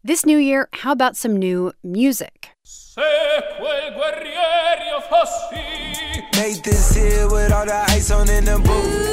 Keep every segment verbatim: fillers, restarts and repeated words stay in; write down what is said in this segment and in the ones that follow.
This new year, how about some new music? Made this here with all the ice on in the booth.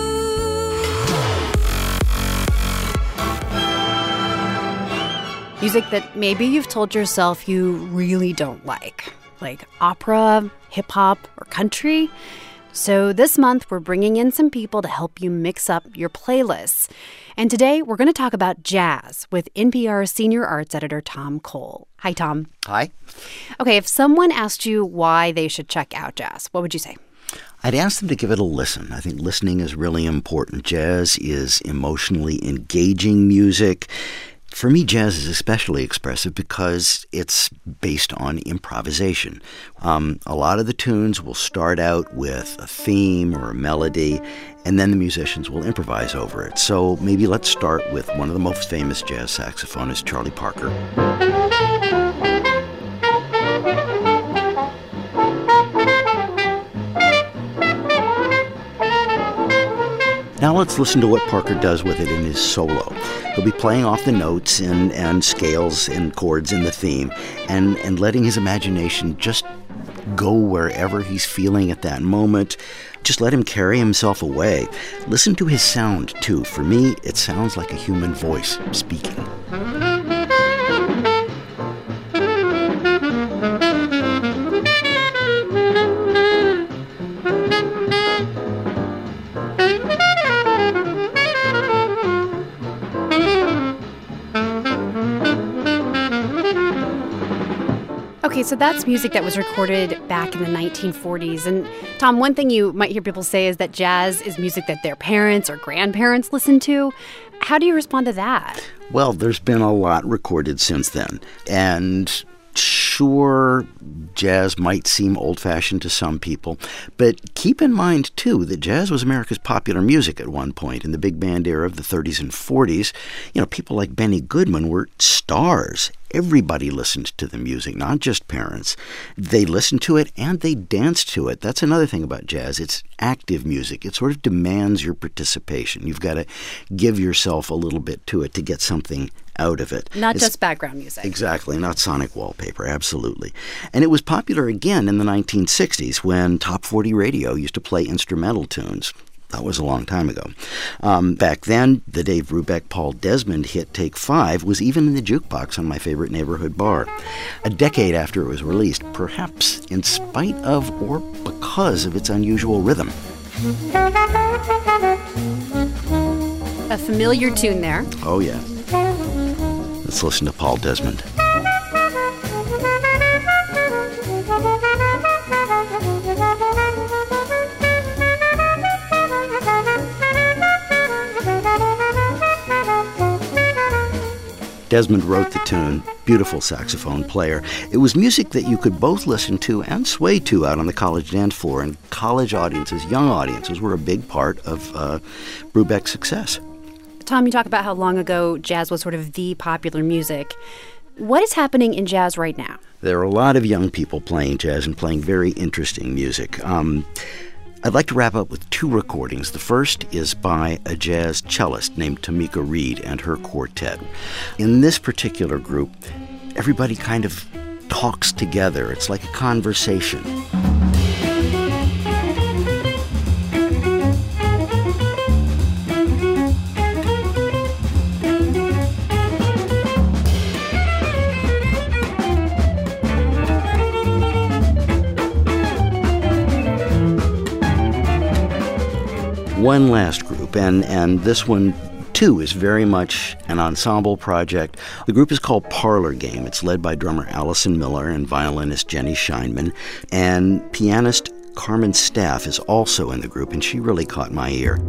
Music that maybe you've told yourself you really don't like, like opera, hip-hop, or country. So this month, we're bringing in some people to help you mix up your playlists. And today, we're going to talk about jazz with N P R's senior arts editor, Tom Cole. Hi, Tom. Hi. Okay, if someone asked you why they should check out jazz, what would you say? I'd ask them to give it a listen. I think listening is really important. Jazz is emotionally engaging music. For me, jazz is especially expressive because it's based on improvisation. Um, a lot of the tunes will start out with a theme or a melody, and then the musicians will improvise over it. So maybe let's start with one of the most famous jazz saxophonists, Charlie Parker. Now let's listen to what Parker does with it in his solo. He'll be playing off the notes and, and scales and chords in the theme and, and letting his imagination just go wherever he's feeling at that moment. Just let him carry himself away. Listen to his sound, too. For me, it sounds like a human voice speaking. Okay, so that's music that was recorded back in the nineteen forties. And Tom, one thing you might hear people say is that jazz is music that their parents or grandparents listened to. How do you respond to that? Well, there's been a lot recorded since then. And sure, jazz might seem old-fashioned to some people, but keep in mind, too, that jazz was America's popular music at one point in the big band era of the thirties and forties. You know, people like Benny Goodman were stars. Everybody listened to the music, not just parents. They listened to it and they danced to it. That's another thing about jazz. It's active music. It sort of demands your participation. You've got to give yourself a little bit to it to get something out of it. Not it's, just background music. Exactly, not sonic wallpaper, absolutely. And it was popular again in the nineteen sixties when Top forty radio used to play instrumental tunes. That was a long time ago. Um, back then, the Dave Brubeck, Paul Desmond hit Take Five was even in the jukebox on my favorite neighborhood bar. A decade after it was released, perhaps in spite of or because of its unusual rhythm. A familiar tune there. Oh, yeah. Let's listen to Paul Desmond. Desmond wrote the tune, beautiful saxophone player. It was music that you could both listen to and sway to out on the college dance floor, and college audiences, young audiences, were a big part of uh, Brubeck's success. Tom, you talk about how long ago jazz was sort of the popular music. What is happening in jazz right now? There are a lot of young people playing jazz and playing very interesting music. Um, I'd like to wrap up with two recordings. The first is by a jazz cellist named Tamika Reed and her quartet. In this particular group, everybody kind of talks together. It's like a conversation. One last group, and, and this one, too, is very much an ensemble project. The group is called Parlor Game. It's led by drummer Allison Miller and violinist Jenny Scheinman. And pianist Carmen Staff is also in the group, and she really caught my ear.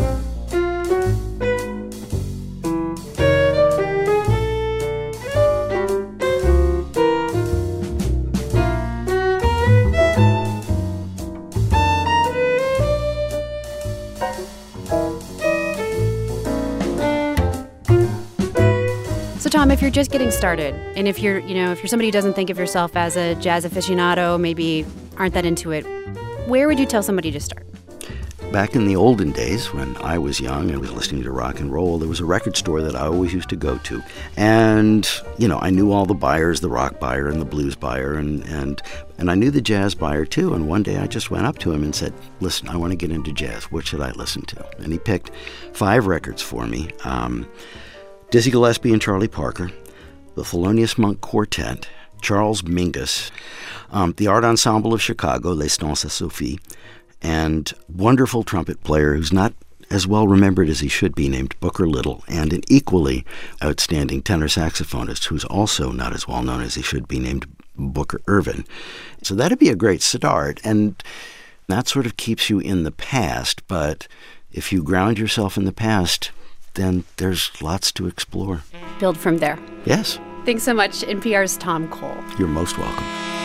So, Tom, if you're just getting started, and if you're, you know, if you're somebody who doesn't think of yourself as a jazz aficionado, maybe aren't that into it, where would you tell somebody to start? Back in the olden days, when I was young and was listening to rock and roll, there was a record store that I always used to go to. And, you know, I knew all the buyers, the rock buyer and the blues buyer, and, and, and I knew the jazz buyer too. And one day I just went up to him and said, listen, I want to get into jazz. What should I listen to? And he picked five records for me. Um, Dizzy Gillespie and Charlie Parker, the Thelonious Monk Quartet, Charles Mingus, um, the Art Ensemble of Chicago, Les Danses Sophie, and wonderful trumpet player who's not as well remembered as he should be, named Booker Little, and an equally outstanding tenor saxophonist who's also not as well known as he should be, named Booker Ervin. So that'd be a great start, and that sort of keeps you in the past, but if you ground yourself in the past, then there's lots to explore. Build from there. Yes. Thanks so much, N P R's Tom Cole. You're most welcome.